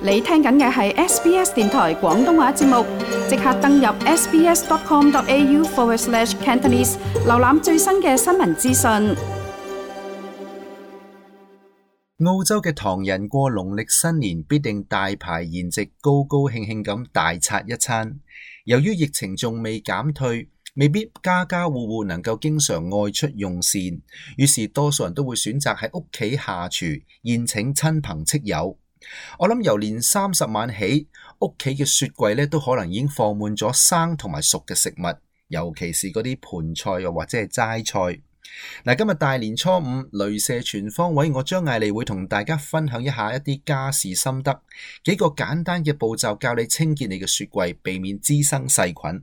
你聽緊嘅係 SBS 電台廣東話節目，即刻登入 sbs.com.au/Cantonese 瀏覽最新嘅新聞資訊。 澳洲嘅唐人過農曆新年必定大排筵席，高高興興咁大餐一餐。由於疫情仲未減退，未必家家戶戶能夠經常外出用膳，於是多數人都會選擇喺屋企下廚，宴請親朋戚友。我諗由年30晚起，屋企嘅雪櫃咧都可能已經放滿咗生同埋熟嘅食物，尤其是嗰啲盤菜又或者係齋菜。嗱，今日大年初五，雷射全方位，我張艾莉會同大家分享一下一啲家事心得，幾個簡單嘅步驟教你清潔你嘅雪櫃，避免滋生細菌。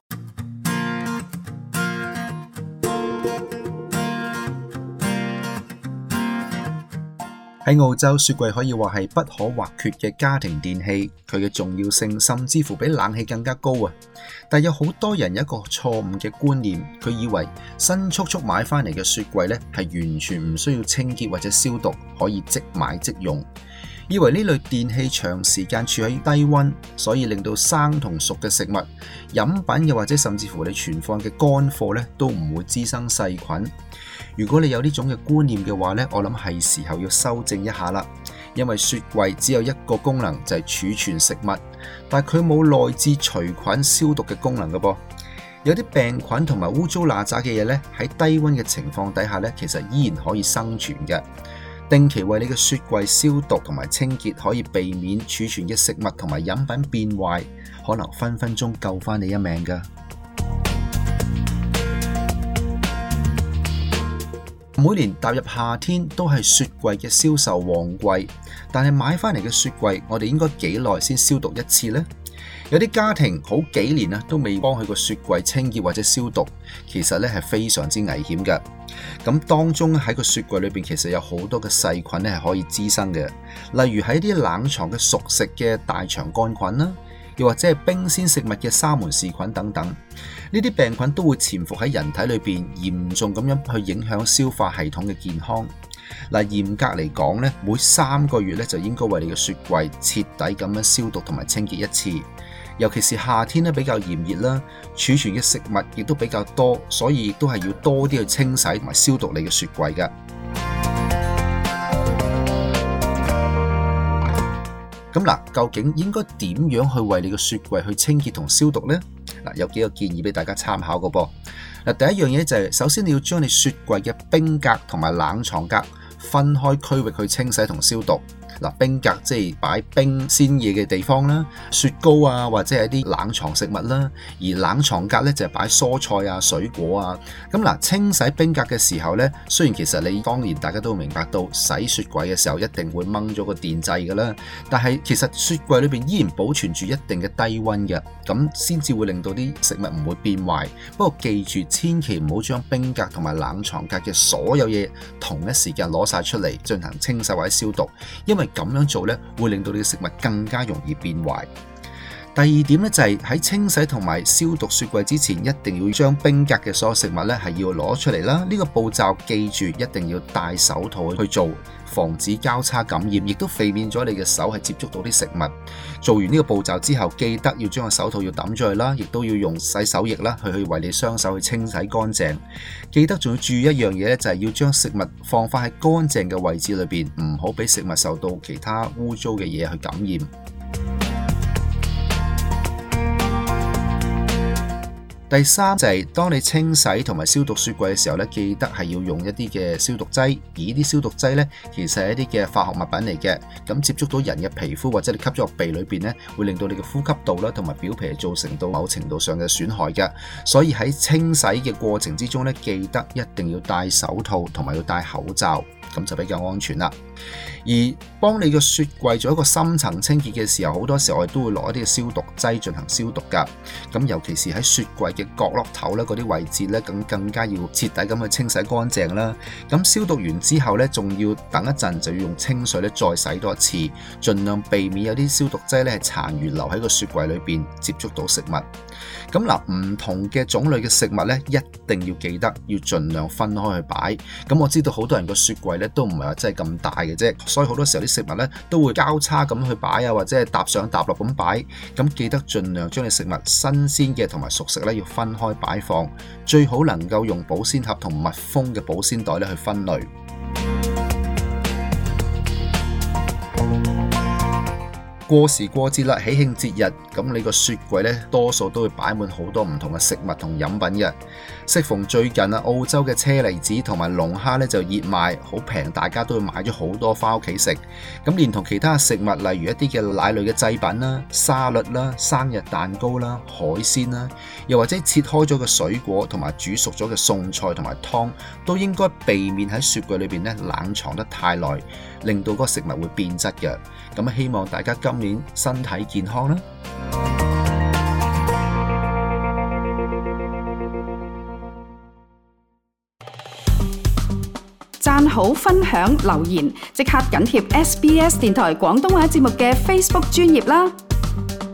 喺澳洲，雪櫃可以話係不可或缺嘅家庭電器，佢嘅重要性甚至乎比冷氣更加高啊！但有好多人有一個錯誤嘅觀念，佢以為新速買翻嚟嘅雪櫃呢係完全唔需要清潔或者消毒，可以即買即用，以為呢類電器長時間處喺低溫，所以令到生同熟嘅食物、飲品又或者甚至乎你存放嘅乾貨呢都唔會滋生細菌。如果你有呢種嘅觀念嘅話呢，我諗係時候要修正一下啦。因為雪櫃只有一個功能，就係儲存食物，但佢冇內置除菌消毒嘅功能㗎噃。有啲病菌同埋污糟邋遢嘅嘢呢，喺低溫嘅情況底下呢，其實依然可以生存嘅。定期為你嘅雪櫃消毒同埋清潔，可以避免儲存嘅食物同埋飲品變壞，可能分分鐘救翻你一命㗎。每年踏入夏天都係雪櫃嘅銷售旺季，但係買翻嚟嘅雪櫃，我哋應該幾耐先消毒一次呢？有啲家庭好幾年都未幫佢個雪櫃清潔或者消毒，其實咧係非常之危險嘅。咁當中喺個雪櫃裏邊，其實有好多嘅細菌咧係可以滋生嘅，例如喺啲冷藏嘅熟食嘅大腸桿菌啦，又或者係冰鮮食物嘅沙門氏菌等等，呢啲病菌都會潛伏喺人體裏邊，嚴重咁樣去影響消化系統嘅健康。嗱，嚴格嚟講咧，每3個月咧就應該為你嘅雪櫃徹底咁樣消毒同埋清潔一次。尤其是夏天咧比較炎熱啦，儲存嘅食物亦都比較多，所以亦都係要多啲去清洗同埋消毒你嘅雪櫃㗎。咁嗱，究竟應該點樣去為你嘅雪櫃去清潔同消毒呢？嗱，有幾個建議俾大家參考嘅噃。嗱，第一樣嘢就係，首先你要將你雪櫃嘅冰格同埋冷藏格分開區域去清洗同消毒。嗱，冰格即係擺冰鮮嘢嘅地方啦，雪糕啊或者係一啲冷藏食物啦，而冷藏格咧就係擺蔬菜啊、水果啊。咁嗱，清洗冰格嘅時候咧，雖然其實你當然大家都明白到洗雪櫃嘅時候一定會掹咗個電掣㗎啦，但係其實雪櫃裏邊依然保存住一定嘅低溫嘅，咁先至會令到啲食物唔會變壞。不過記住，千祈唔好將冰格同埋冷藏格嘅所有嘢同一時間攞晒出嚟進行清洗或者消毒，因為咁樣做咧，會令到你嘅食物更加容易變壞。第二點咧就係喺清洗同埋消毒雪櫃之前，一定要將冰格嘅所有食物咧係要攞出嚟啦。呢個步驟記住一定要戴手套去做，防止交叉感染，亦都避免咗你嘅手係接觸到啲食物。做完呢個步驟之後，記得要將個手套要抌咗去啦，亦都要用洗手液啦去為你雙手去清洗乾淨。記得仲要注意一樣嘢咧，就係要將食物放返喺乾淨嘅位置裏邊，唔好俾食物受到其他污糟嘅嘢去感染。第三就係當你清洗同埋消毒雪櫃嘅時候咧，記得係要用一啲嘅消毒劑，而呢啲消毒劑咧其實係一啲嘅化學物品嚟嘅，咁接觸到人嘅皮膚或者你吸咗入鼻裏邊咧，會令到你嘅呼吸道啦同埋表皮造成到某程度上嘅損害嘅，所以喺清洗嘅過程之中咧，記得一定要戴手套同埋要戴口罩，咁就比較安全啦。而幫你個雪櫃做一個深層清潔嘅時候，好多時候我哋都會攞一啲消毒劑進行消毒㗎。咁尤其是喺雪櫃嘅角落頭咧，嗰啲位置咧，更加要徹底咁去清洗乾淨啦。咁消毒完之後咧，仲要等一陣，就要用清水咧再洗多一次，盡量避免有啲消毒劑咧係殘餘留喺個雪櫃裏邊接觸到食物。咁嗱，唔同嘅種類嘅食物咧，一定要記得要盡量分開去擺。咁我知道好多人個雪櫃咧都唔係話真係咁大嘅啫，所以好多時候啲食物咧都會交叉咁去擺啊，或者係搭上搭落咁擺。咁記得盡量將你食物新鮮嘅同埋熟食咧要分開擺放，最好能夠用保鮮盒同密封嘅保鮮袋咧去分類。過時過節啦，喜慶節日，咁你個雪櫃呢，多數都會擺滿好多唔同嘅食物同飲品嘅。適逢最近啊，澳洲嘅車厘子同埋龍蝦呢就熱賣，好平，大家都會買咗好多返屋企食。咁連同其他食物，例如一啲嘅奶類嘅製品啦、沙律啦、生日蛋糕啦、海鮮啦，又或者切開咗嘅水果同埋煮熟咗嘅餸菜同埋湯，都應該避免喺雪櫃裏邊呢冷藏得太耐，令到嗰個食物會變質嘅。咁希望大家今年身體健康啦！ 讚好、分享、留言，即刻緊貼SBS 電台廣東話節目嘅 Facebook 專頁啦！